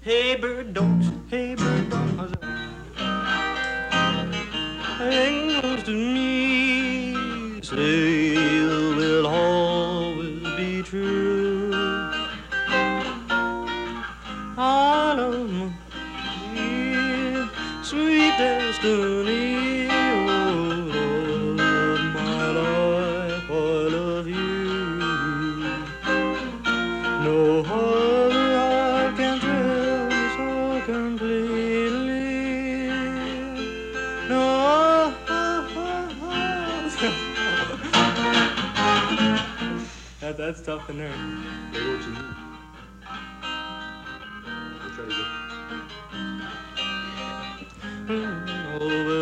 Hey bird dogs, hey bird dogs, hang close to me. Say you will always be true. I love my dear, sweet destiny. Oh Lord, my life, I love you. No other I can tell me so completely. No. That's tough in there. Hey, what you need? We'll try to get. Over